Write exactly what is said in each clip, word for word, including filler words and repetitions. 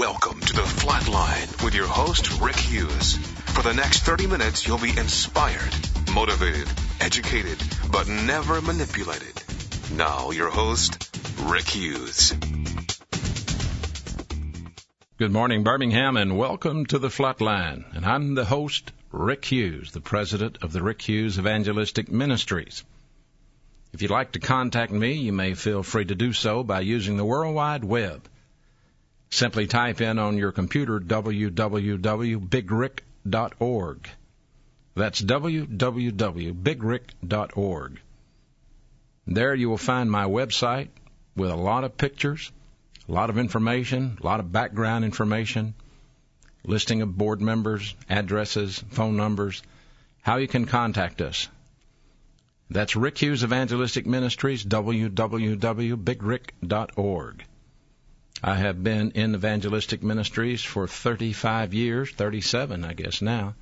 Welcome to The Flatline with your host, Rick Hughes. For the next thirty minutes, you'll be inspired, motivated, educated, but never manipulated. Now, your host, Rick Hughes. Good morning, Birmingham, and welcome to The Flatline. And I'm the host, Rick Hughes, the president of the Rick Hughes Evangelistic Ministries. If you'd like to contact me, you may feel free to do so by using the World Wide Web. Simply type in on your computer w w w dot big rick dot org. That's w w w dot big rick dot org. There you will find my website with a lot of pictures, a lot of information, a lot of background information, listing of board members, addresses, phone numbers, how you can contact us. That's Rick Hughes Evangelistic Ministries, w w w dot big rick dot org. I have been in evangelistic ministries for thirty-five years, thirty-seven, I guess now,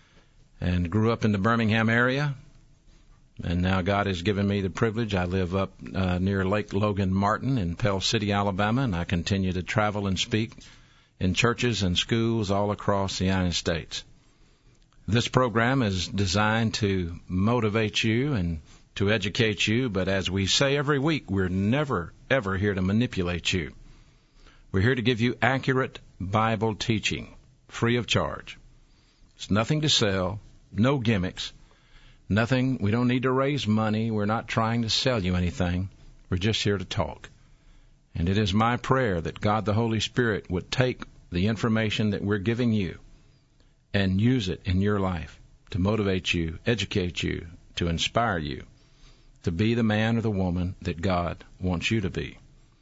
and grew up in the Birmingham area. And now God has given me the privilege. I live up uh, near Lake Logan Martin in Pell City, Alabama, and I continue to travel and speak in churches and schools all across the United States. This program is designed to motivate you and to educate you, but as we say every week, we're never, ever here to manipulate you. We're here to give you accurate Bible teaching, free of charge. It's nothing to sell, no gimmicks, nothing. We don't need to raise money. We're not trying to sell you anything. We're just here to talk. And it is my prayer that God the Holy Spirit would take the information that we're giving you and use it in your life to motivate you, educate you, to inspire you, to be the man or the woman that God wants you to be.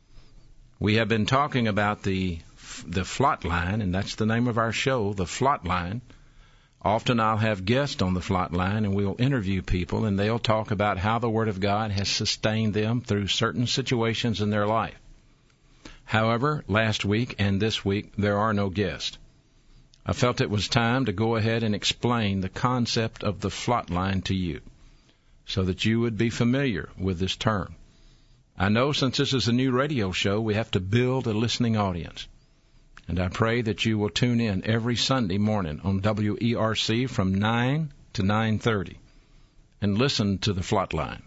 We have been talking about the the Flatline, and that's the name of our show, the Flatline. Often I'll have guests on the Flatline, and we'll interview people, and they'll talk about how the Word of God has sustained them through certain situations in their life. However, last week and this week, there are no guests. I felt it was time to go ahead and explain the concept of the Flatline to you so that you would be familiar with this term. I know since this is a new radio show, we have to build a listening audience. And I pray that you will tune in every Sunday morning on W E R C from nine to nine thirty and listen to the Flatline.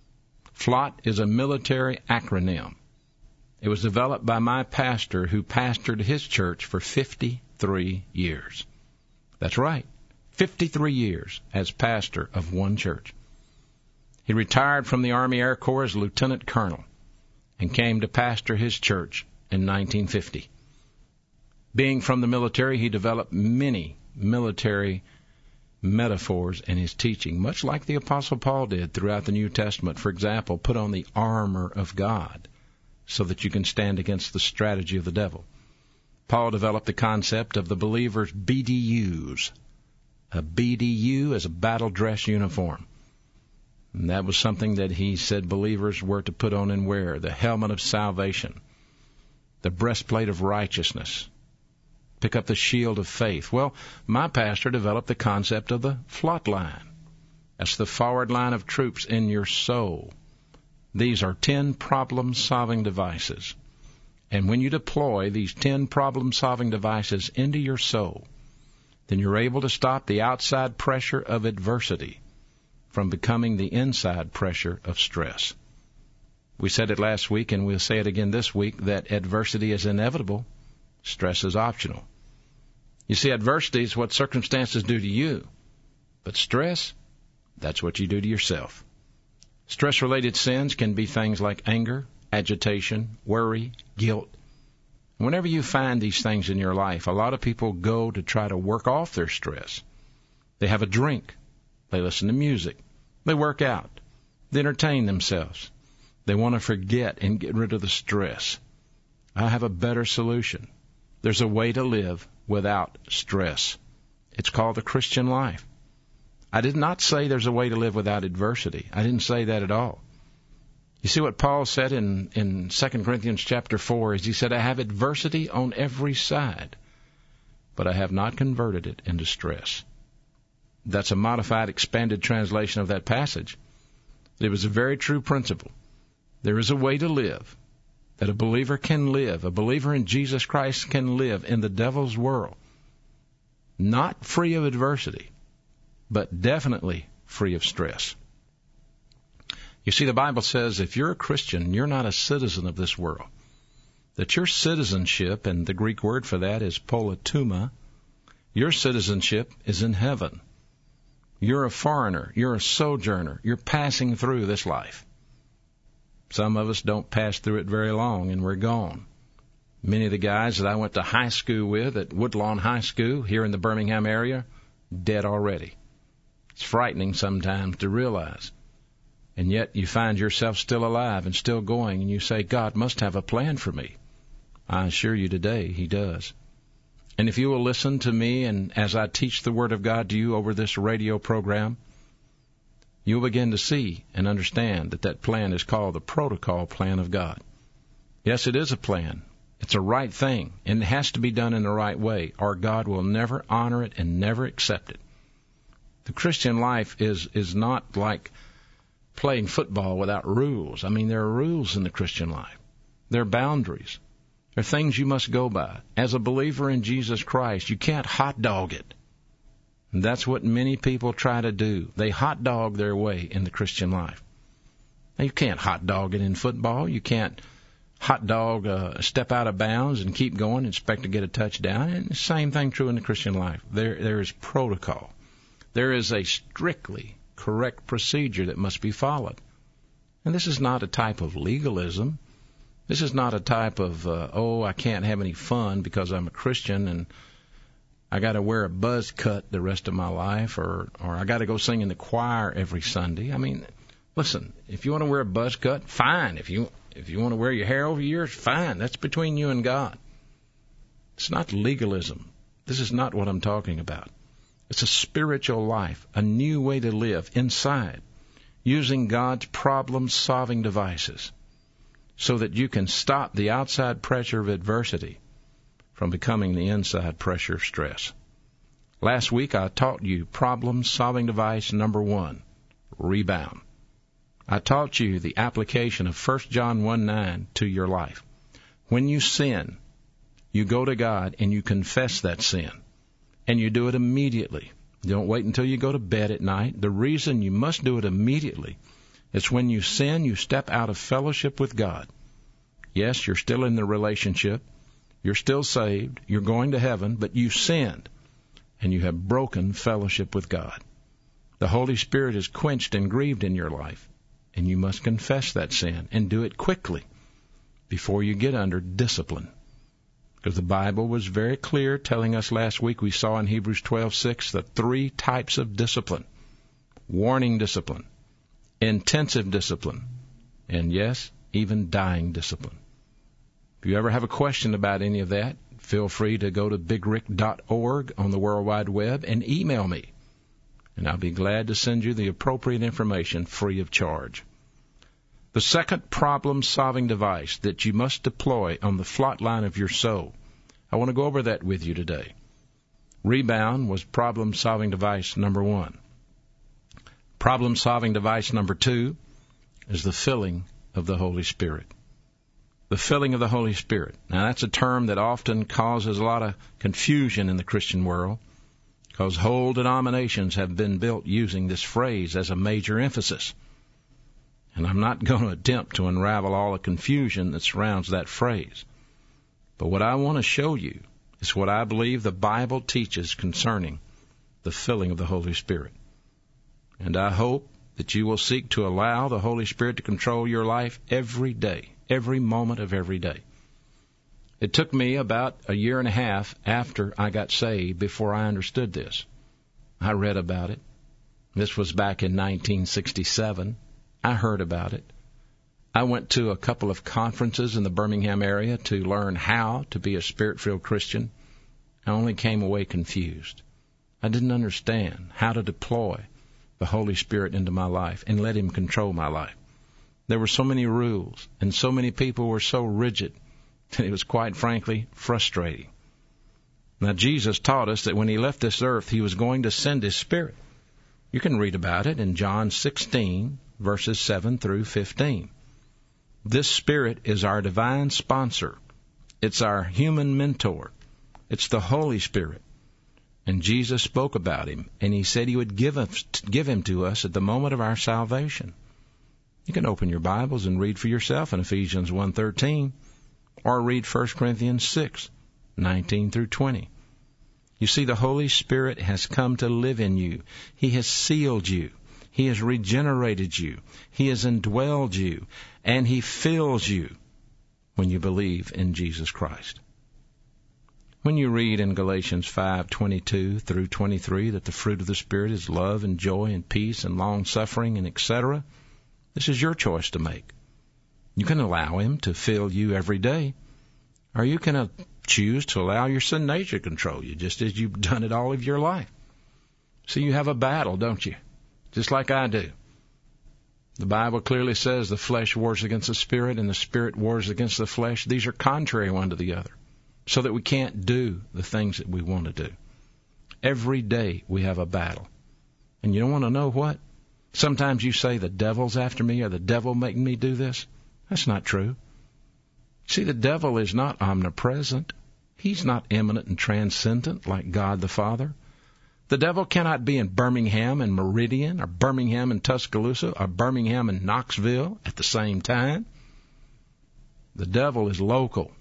FLOT is a military acronym. It was developed by my pastor who pastored his church for fifty-three years. That's right, fifty-three years as pastor of one church. He retired from the Army Air Corps as lieutenant colonel and came to pastor his church in nineteen fifty. Being from the military, he developed many military metaphors in his teaching, much like the Apostle Paul did throughout the New Testament. For example, put on the armor of God so that you can stand against the strategy of the devil. Paul developed the concept of the believer's B D Us. A B D U is a battle dress uniform. And that was something that he said believers were to put on and wear. The helmet of salvation, the breastplate of righteousness, pick up the shield of faith. Well, my pastor developed the concept of the Flatline. That's the forward line of troops in your soul. These are ten problem-solving devices. And when you deploy these ten problem-solving devices into your soul, then you're able to stop the outside pressure of adversity from becoming the inside pressure of stress. We said it last week, and we'll say it again this week, that adversity is inevitable, stress is optional. You see, adversity is what circumstances do to you, but stress, that's what you do to yourself. Stress-related sins can be things like anger, agitation, worry, guilt. Whenever you find these things in your life, a lot of people go to try to work off their stress. They have a drink. They listen to music. They work out. They entertain themselves. They want to forget and get rid of the stress. I have a better solution. There's a way to live without stress. It's called the Christian life. I did not say there's a way to live without adversity. I didn't say that at all. You see what Paul said in, in Second Corinthians chapter four is he said, I have adversity on every side, but I have not converted it into stress. That's a modified, expanded translation of that passage. It was a very true principle. There is a way to live that a believer can live, a believer in Jesus Christ can live in the devil's world, not free of adversity, but definitely free of stress. You see, the Bible says if you're a Christian, you're not a citizen of this world. That your citizenship, and the Greek word for that is politeuma, your citizenship is in heaven. You're a foreigner. You're a sojourner. You're passing through this life. Some of us don't pass through it very long, and we're gone. Many of the guys that I went to high school with at Woodlawn High School here in the Birmingham area, dead already. It's frightening sometimes to realize. And yet you find yourself still alive and still going, and you say, God must have a plan for me. I assure you today, He does. And if you will listen to me, and as I teach the Word of God to you over this radio program, you'll begin to see and understand that that plan is called the protocol plan of God. Yes, it is a plan. It's a right thing, and it has to be done in the right way, or God will never honor it and never accept it. The Christian life is, is not like playing football without rules. I mean, there are rules in the Christian life. There are boundaries. There are things you must go by. As a believer in Jesus Christ, you can't hot dog it. And that's what many people try to do. They hot dog their way in the Christian life. Now, you can't hot dog it in football. You can't hot dog uh, step out of bounds and keep going and expect to get a touchdown. And the same thing true in the Christian life. There, there is protocol. There is a strictly correct procedure that must be followed. And this is not a type of legalism. This is not a type of, uh, oh, I can't have any fun because I'm a Christian and I got to wear a buzz cut the rest of my life, or, or I got to go sing in the choir every Sunday. I mean, listen, if you want to wear a buzz cut, fine. If you if you want to wear your hair over your ears, fine. That's between you and God. It's not legalism. This is not what I'm talking about. It's a spiritual life, a new way to live inside, using God's problem-solving devices so that you can stop the outside pressure of adversity from becoming the inside pressure of stress. Last week I taught you problem-solving device number one, rebound. I taught you the application of First John one nine to your life. When you sin, you go to God and you confess that sin. And you do it immediately. You don't wait until you go to bed at night. The reason you must do it immediately is when you sin, you step out of fellowship with God. Yes, you're still in the relationship. You're still saved. You're going to heaven, but you sinned, and you have broken fellowship with God. The Holy Spirit is quenched and grieved in your life, and you must confess that sin and do it quickly before you get under discipline. Because the Bible was very clear, telling us last week, we saw in Hebrews twelve six the three types of discipline. Warning discipline, intensive discipline, and yes, even dying discipline. If you ever have a question about any of that, feel free to go to big rick dot org on the World Wide Web and email me. And I'll be glad to send you the appropriate information free of charge. The second problem-solving device that you must deploy on the flat line of your soul, I want to go over that with you today. Rebound was problem-solving device number one. Problem-solving device number two is the filling of the Holy Spirit. The filling of the Holy Spirit. Now, that's a term that often causes a lot of confusion in the Christian world, because whole denominations have been built using this phrase as a major emphasis. And I'm not going to attempt to unravel all the confusion that surrounds that phrase. But what I want to show you is what I believe the Bible teaches concerning the filling of the Holy Spirit. And I hope that you will seek to allow the Holy Spirit to control your life every day, every moment of every day. It took me about a year and a half after I got saved before I understood this. I read about it. This was back in nineteen sixty-seven. I heard about it. I went to a couple of conferences in the Birmingham area to learn how to be a Spirit-filled Christian. I only came away confused. I didn't understand how to deploy the Holy Spirit into my life and let Him control my life. There were so many rules, and so many people were so rigid that it was quite frankly frustrating. Now, Jesus taught us that when He left this earth, He was going to send His Spirit. You can read about it in John sixteen, verses seven through fifteen. This Spirit is our divine sponsor. It's our human mentor. It's the Holy Spirit. And Jesus spoke about him, and he said he would give, us, give him to us at the moment of our salvation. You can open your Bibles and read for yourself in Ephesians one thirteen, or read First Corinthians six nineteen through twenty. You see, the Holy Spirit has come to live in you. He has sealed you. He has regenerated you. He has indwelled you. And He fills you when you believe in Jesus Christ. When you read in Galatians five twenty-two through twenty-three that the fruit of the Spirit is love and joy and peace and long-suffering and et cetera, this is your choice to make. You can allow Him to fill you every day, or you can uh, choose to allow your sin nature to control you, just as you've done it all of your life. So you have a battle, don't you? Just like I do. The Bible clearly says the flesh wars against the Spirit and the Spirit wars against the flesh. These are contrary one to the other, so that we can't do the things that we want to do. Every day we have a battle. And you don't want to know what? Sometimes you say the devil's after me or the devil making me do this. That's not true. See, the devil is not omnipresent. He's not immanent and transcendent like God the Father. The devil cannot be in Birmingham and Meridian or Birmingham and Tuscaloosa or Birmingham and Knoxville at the same time. The devil is local.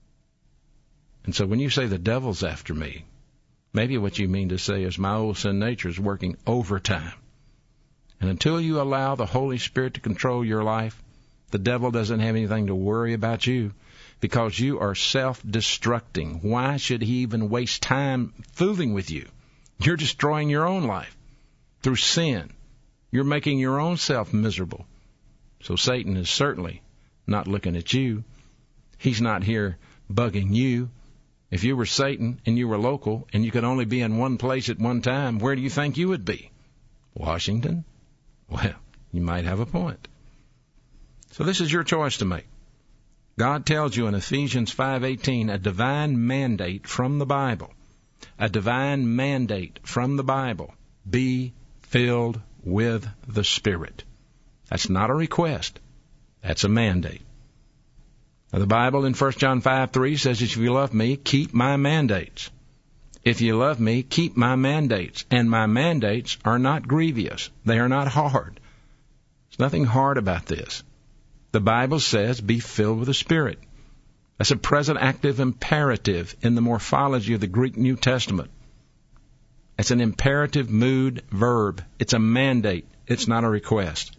And so when you say the devil's after me, maybe what you mean to say is my old sin nature is working overtime. And until you allow the Holy Spirit to control your life, the devil doesn't have anything to worry about you because you are self-destructing. Why should he even waste time fooling with you? You're destroying your own life through sin. You're making your own self miserable. So Satan is certainly not looking at you. He's not here bugging you. If you were Satan and you were local and you could only be in one place at one time, where do you think you would be? Washington? Well, you might have a point. So this is your choice to make. God tells you in Ephesians five eighteen a divine mandate from the Bible. A divine mandate from the Bible. Be filled with the Spirit. That's not a request. That's a mandate. Now, the Bible in First John five three says, if you love me, keep my mandates. If you love me, keep my mandates. And my mandates are not grievous. They are not hard. There's nothing hard about this. The Bible says, be filled with the Spirit. That's a present active imperative in the morphology of the Greek New Testament. It's an imperative mood verb. It's a mandate. It's not a request.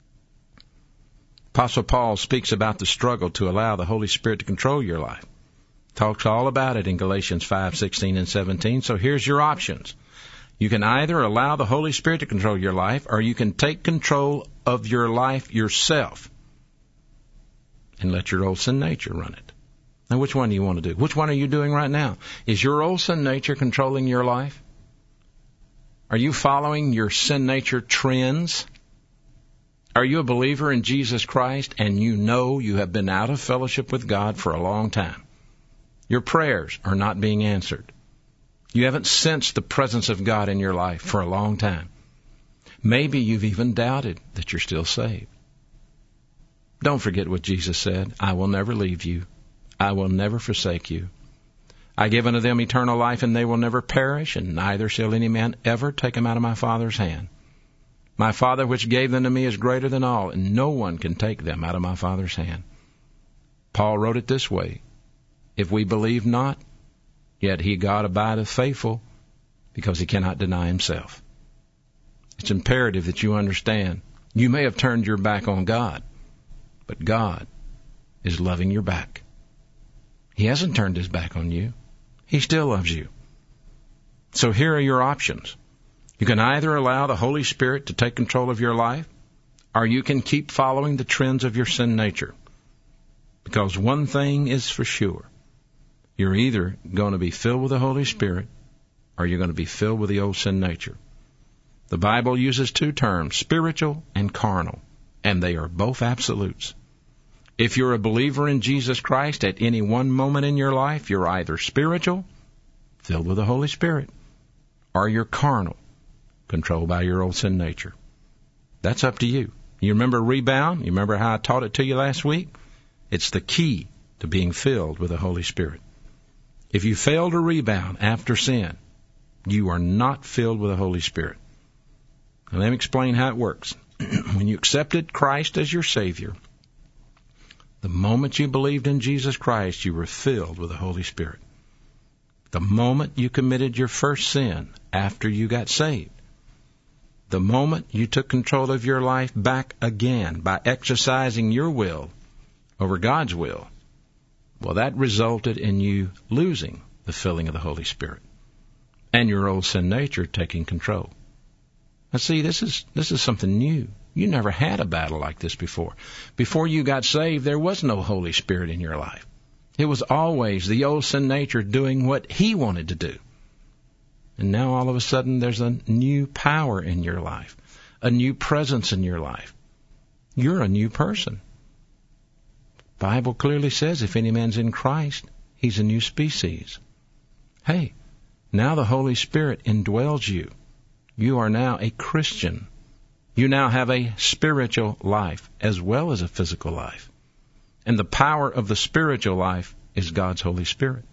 Apostle Paul speaks about the struggle to allow the Holy Spirit to control your life. Talks all about it in Galatians five sixteen and seventeen. So here's your options. You can either allow the Holy Spirit to control your life, or you can take control of your life yourself and let your old sin nature run it. Now, which one do you want to do? Which one are you doing right now? Is your old sin nature controlling your life? Are you following your sin nature trends? Are you a believer in Jesus Christ and you know you have been out of fellowship with God for a long time? Your prayers are not being answered. You haven't sensed the presence of God in your life for a long time. Maybe you've even doubted that you're still saved. Don't forget what Jesus said. I will never leave you. I will never forsake you. I give unto them eternal life, and they will never perish, and neither shall any man ever take them out of my Father's hand. My Father which gave them to me is greater than all, and no one can take them out of my Father's hand. Paul wrote it this way, if we believe not, yet he, God, abideth faithful, because he cannot deny himself. It's imperative that you understand. You may have turned your back on God, but God is loving your back. He hasn't turned his back on you. He still loves you. So here are your options. You can either allow the Holy Spirit to take control of your life, or you can keep following the trends of your sin nature. Because one thing is for sure. You're either going to be filled with the Holy Spirit, or you're going to be filled with the old sin nature. The Bible uses two terms, spiritual and carnal, and they are both absolutes. If you're a believer in Jesus Christ at any one moment in your life, you're either spiritual, filled with the Holy Spirit, or you're carnal, controlled by your old sin nature. That's up to you. You remember rebound? You remember how I taught it to you last week? It's the key to being filled with the Holy Spirit. If you fail to rebound after sin, you are not filled with the Holy Spirit. Now, let me explain how it works. When you accepted Christ as your Savior, the moment you believed in Jesus Christ, you were filled with the Holy Spirit. The moment you committed your first sin after you got saved, the moment you took control of your life back again by exercising your will over God's will, well, that resulted in you losing the filling of the Holy Spirit and your old sin nature taking control. Now, see, this is this is something new. You never had a battle like this before. Before you got saved, there was no Holy Spirit in your life. It was always the old sin nature doing what he wanted to do. And now all of a sudden there's a new power in your life, a new presence in your life. You're a new person. The Bible clearly says if any man's in Christ, he's a new species. Hey, now the Holy Spirit indwells you. You are now a Christian. You now have a spiritual life as well as a physical life. And the power of the spiritual life is God's Holy Spirit.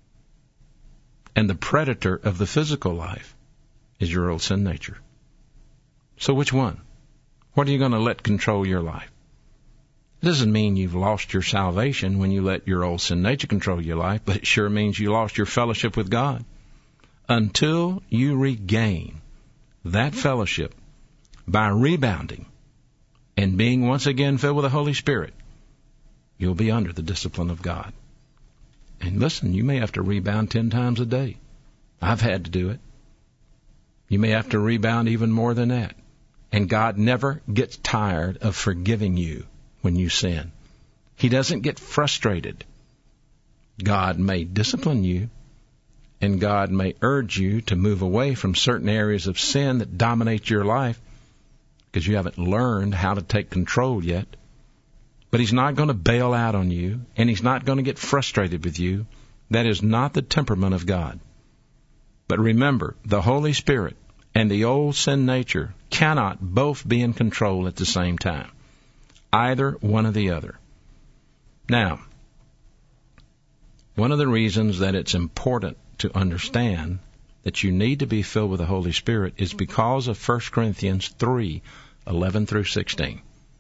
And the predator of the physical life is your old sin nature. So which one? What are you going to let control your life? It doesn't mean you've lost your salvation when you let your old sin nature control your life, but it sure means you lost your fellowship with God. Until you regain that fellowship by rebounding and being once again filled with the Holy Spirit, you'll be under the discipline of God. And listen, you may have to rebound ten times a day. I've had to do it. You may have to rebound even more than that. And God never gets tired of forgiving you when you sin. He doesn't get frustrated. God may discipline you, and God may urge you to move away from certain areas of sin that dominate your life because you haven't learned how to take control yet. But he's not going to bail out on you, and he's not going to get frustrated with you. That is not the temperament of God. But remember, the Holy Spirit and the old sin nature cannot both be in control at the same time. Either one or the other. Now, one of the reasons that it's important to understand that you need to be filled with the Holy Spirit is because of First Corinthians three, eleven through sixteen.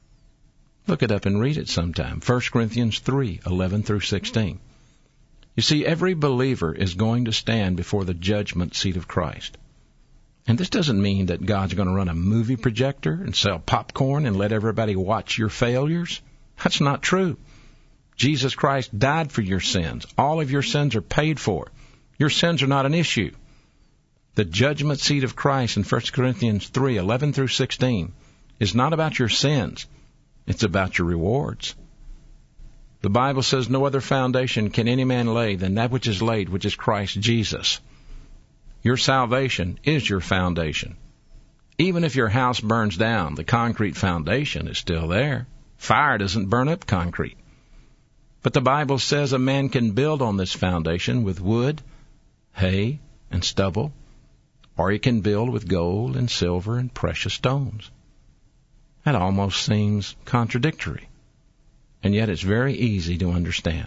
Look it up and read it sometime. First Corinthians three, eleven through sixteen. You see, every believer is going to stand before the judgment seat of Christ. And this doesn't mean that God's going to run a movie projector and sell popcorn and let everybody watch your failures. That's not true. Jesus Christ died for your sins. All of your sins are paid for. Your sins are not an issue. The judgment seat of Christ in First Corinthians three, eleven through sixteen is not about your sins. It's about your rewards. The Bible says no other foundation can any man lay than that which is laid, which is Christ Jesus. Your salvation is your foundation. Even if your house burns down, the concrete foundation is still there. Fire doesn't burn up concrete. But the Bible says a man can build on this foundation with wood, hay, and stubble, or he can build with gold and silver and precious stones. That almost seems contradictory, and yet it's very easy to understand.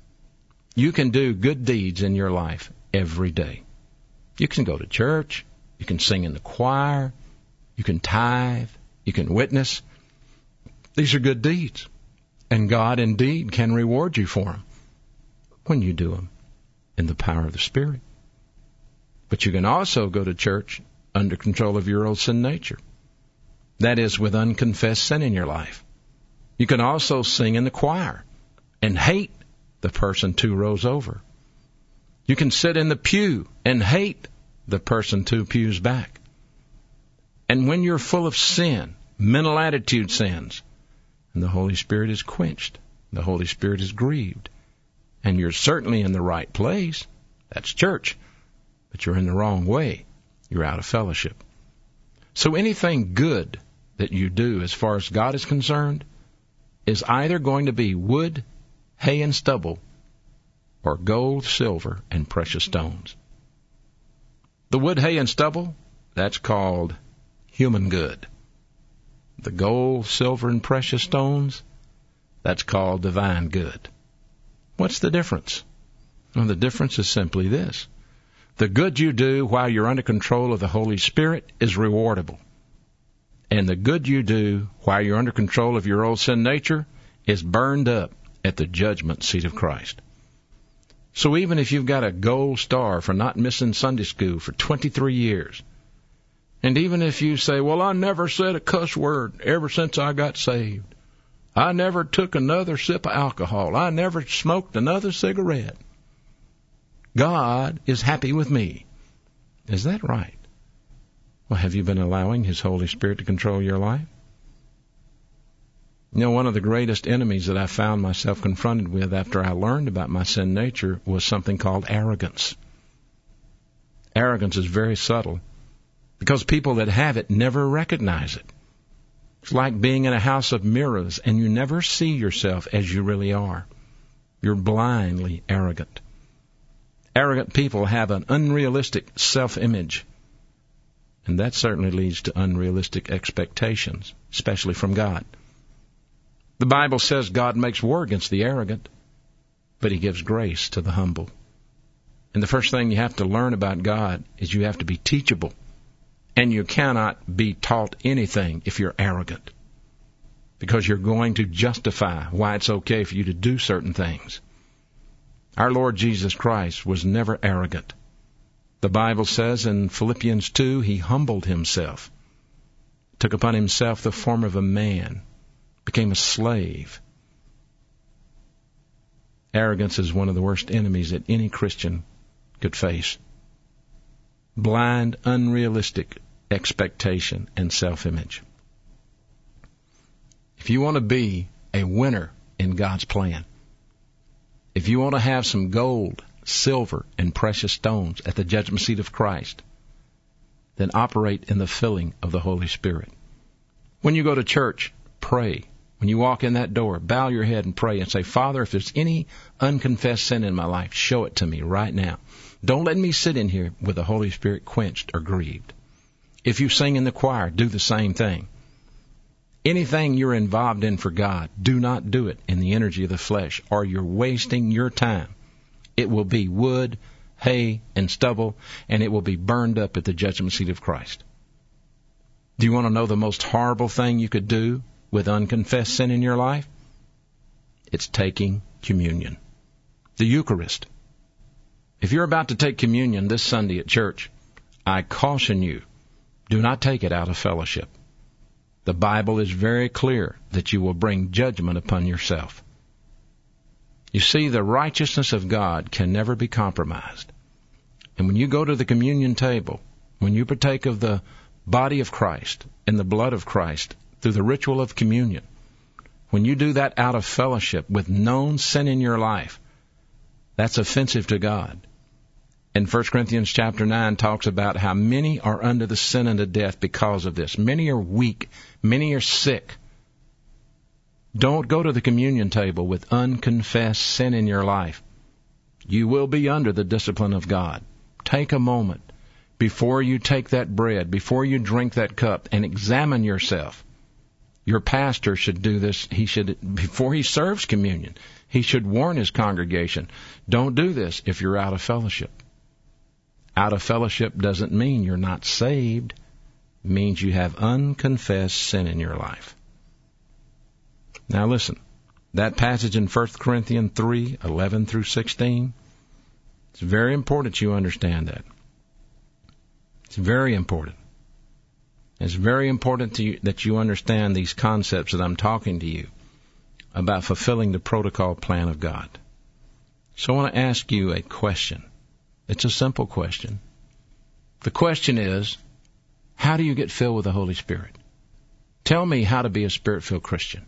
You can do good deeds in your life every day. You can go to church, you can sing in the choir, you can tithe, you can witness. These are good deeds, and God indeed can reward you for them when you do them in the power of the Spirit. But you can also go to church under control of your old sin nature. That is, with unconfessed sin in your life. You can also sing in the choir and hate the person two rows over. You can sit in the pew and hate the person two pews back. And when you're full of sin, mental attitude sins, and the Holy Spirit is quenched, the Holy Spirit is grieved, and you're certainly in the right place, that's church, but you're in the wrong way, you're out of fellowship. So anything good that you do as far as God is concerned is either going to be wood, hay, and stubble, or gold, silver, and precious stones. The wood, hay, and stubble, that's called human good. the gold, silver, and precious stones, that's called divine good. What's the difference? Well, the difference is simply this. The good you do while you're under control of the Holy Spirit is rewardable. And the good you do while you're under control of your old sin nature is burned up at the judgment seat of Christ. So even if you've got a gold star for not missing Sunday school for twenty-three years, and even if you say, well, I never said a cuss word ever since I got saved. I never took another sip of alcohol. I never smoked another cigarette. God is happy with me. Is that right? Well, have you been allowing His Holy Spirit to control your life? You know, one of the greatest enemies that I found myself confronted with after I learned about my sin nature was something called arrogance. Arrogance is very subtle because people that have it never recognize it. It's like being in a house of mirrors and you never see yourself as you really are. You're blindly arrogant. Arrogant people have an unrealistic self-image, and that certainly leads to unrealistic expectations, especially from God. The Bible says God makes war against the arrogant, but He gives grace to the humble. And the first thing you have to learn about God is you have to be teachable. And you cannot be taught anything if you're arrogant, because you're going to justify why it's okay for you to do certain things. Our Lord Jesus Christ was never arrogant. The Bible says in Philippians two, He humbled Himself, took upon Himself the form of a man, became a slave. Arrogance is one of the worst enemies that any Christian could face. Blind, unrealistic expectation and self-image. If you want to be a winner in God's plan, if you want to have some gold, silver, and precious stones at the judgment seat of Christ, then operate in the filling of the Holy Spirit. When you go to church, pray. When you walk in that door, bow your head and pray and say, Father, if there's any unconfessed sin in my life, show it to me right now. Don't let me sit in here with the Holy Spirit quenched or grieved. If you sing in the choir, do the same thing. Anything you're involved in for God, do not do it in the energy of the flesh, or you're wasting your time. It will be wood, hay, and stubble, and it will be burned up at the judgment seat of Christ. Do you want to know the most horrible thing you could do with unconfessed sin in your life? It's taking communion. The Eucharist. If you're about to take communion this Sunday at church, I caution you, do not take it out of fellowship. The Bible is very clear that you will bring judgment upon yourself. You see, the righteousness of God can never be compromised. And when you go to the communion table, when you partake of the body of Christ and the blood of Christ through the ritual of communion, when you do that out of fellowship with known sin in your life, that's offensive to God. And First Corinthians chapter nine talks about how many are under the sin unto death because of this. Many are weak. Many are sick. Don't go to the communion table with unconfessed sin in your life. You will be under the discipline of God. Take a moment before you take that bread, before you drink that cup, and examine yourself. Your pastor should do this. He should, before he serves communion, he should warn his congregation, don't do this if you're out of fellowship. Out of fellowship doesn't mean you're not saved. It means you have unconfessed sin in your life. Now listen, that passage in First Corinthians three, eleven through sixteen, it's very important you understand that. It's very important. It's very important to you that you understand these concepts that I'm talking to you about fulfilling the protocol plan of God. So I want to ask you a question. It's a simple question. The question is, how do you get filled with the Holy Spirit? Tell me how to be a Spirit-filled Christian.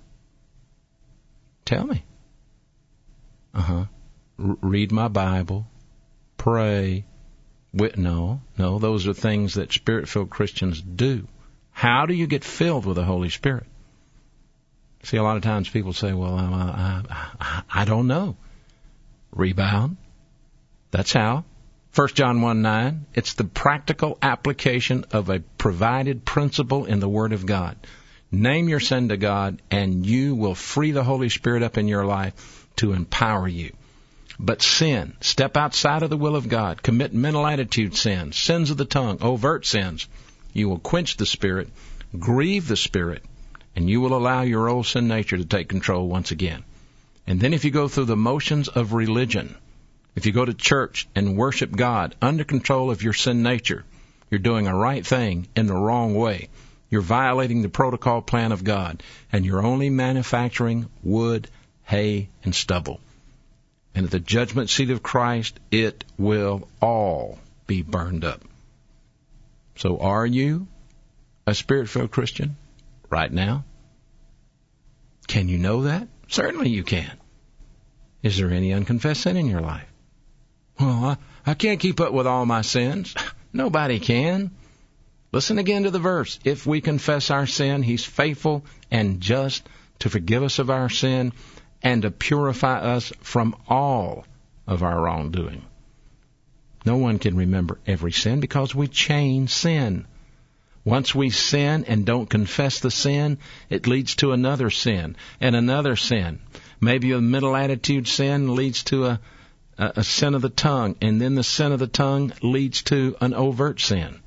Tell me. Uh-huh. R- read my Bible. Pray. Wit- no, no, those are things that Spirit-filled Christians do. How do you get filled with the Holy Spirit? See, a lot of times people say, well, I, I, I, I don't know. Rebound. That's how. First John one nine, it's the practical application of a provided principle in the Word of God. Name your sin to God, and you will free the Holy Spirit up in your life to empower you. But sin, step outside of the will of God, commit mental attitude sins, sins of the tongue, overt sins. You will quench the Spirit, grieve the Spirit, and you will allow your old sin nature to take control once again. And then if you go through the motions of religion, if you go to church and worship God under control of your sin nature, you're doing a right thing in the wrong way. You're violating the protocol plan of God, and you're only manufacturing wood, hay, and stubble. And at the judgment seat of Christ, it will all be burned up. So are you a Spirit-filled Christian right now? Can you know that? Certainly you can. Is there any unconfessed sin in your life? Well, I, I can't keep up with all my sins. Nobody can. Listen again to the verse. If we confess our sin, He's faithful and just to forgive us of our sin and to purify us from all of our wrongdoing. No one can remember every sin because we chain sin. Once we sin and don't confess the sin, it leads to another sin and another sin. Maybe a mental attitude sin leads to a, a, a sin of the tongue, and then the sin of the tongue leads to an overt sin.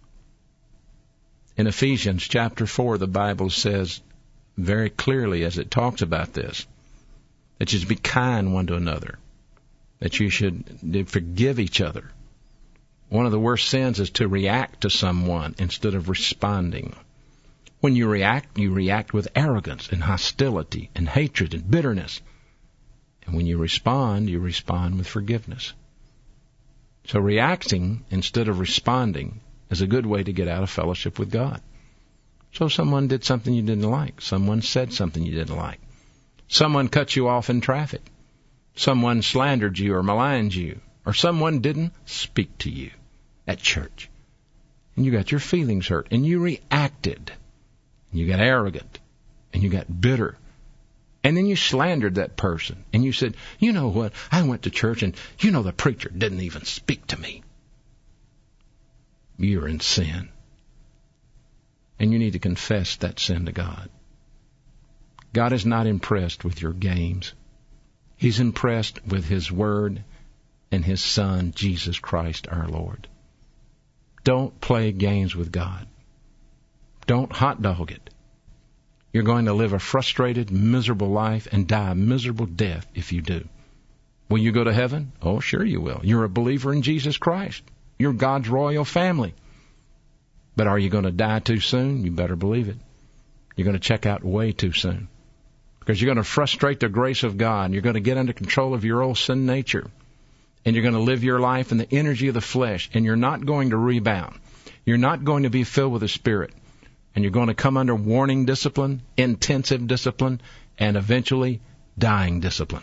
In Ephesians chapter four, the Bible says very clearly as it talks about this, that you should be kind one to another, that you should forgive each other. One of the worst sins is to react to someone instead of responding. When you react, you react with arrogance and hostility and hatred and bitterness. And when you respond, you respond with forgiveness. So reacting instead of responding is a good way to get out of fellowship with God. So someone did something you didn't like. Someone said something you didn't like. Someone cut you off in traffic. Someone slandered you or maligned you. Or someone didn't speak to you at church. And you got your feelings hurt. And you reacted. And you got arrogant. And you got bitter. And then you slandered that person. And you said, you know what? I went to church and you know the preacher didn't even speak to me. You're in sin. And you need to confess that sin to God. God is not impressed with your games. He's impressed with His Word and His Son, Jesus Christ our Lord. Don't play games with God. Don't hot dog it. You're going to live a frustrated, miserable life and die a miserable death if you do. Will you go to heaven? Oh, sure you will. You're a believer in Jesus Christ. You're God's royal family. But are you going to die too soon? You better believe it. You're going to check out way too soon. Because you're going to frustrate the grace of God. You're going to get under control of your old sin nature. And you're going to live your life in the energy of the flesh. And you're not going to rebound. You're not going to be filled with the Spirit. And you're going to come under warning discipline, intensive discipline, and eventually dying discipline.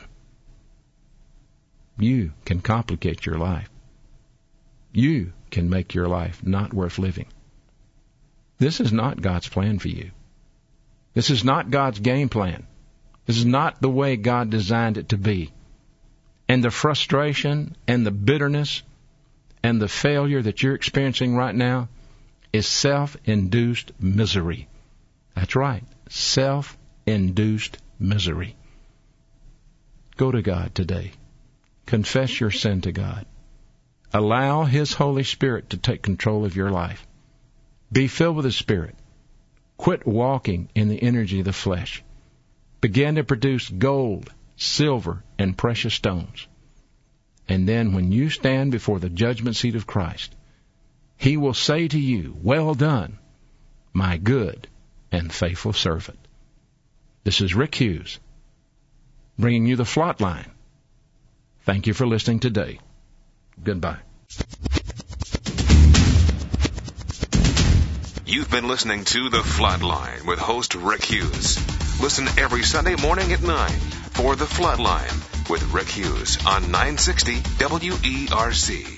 You can complicate your life. You can make your life not worth living. This is not God's plan for you. This is not God's game plan. This is not the way God designed it to be. And the frustration and the bitterness and the failure that you're experiencing right now is self-induced misery. That's right, self-induced misery. Go to God today. Confess your sin to God. Allow His Holy Spirit to take control of your life. Be filled with the Spirit. Quit walking in the energy of the flesh. Begin to produce gold, silver, and precious stones. And then when you stand before the judgment seat of Christ, He will say to you, well done, my good and faithful servant. This is Rick Hughes, bringing you the Flatline. Thank you for listening today. Goodbye. You've been listening to The Flatline with host Rick Hughes. Listen every Sunday morning at nine for The Flatline with Rick Hughes on nine sixty W E R C.